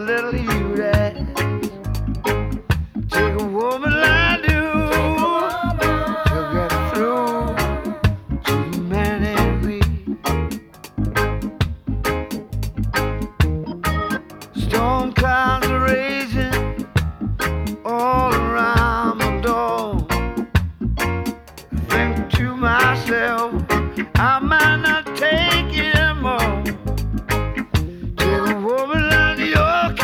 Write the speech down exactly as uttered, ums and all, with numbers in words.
little you that take a woman like you to get through to the man and me. Storm clouds are raging all around my door. I think to myself, I might not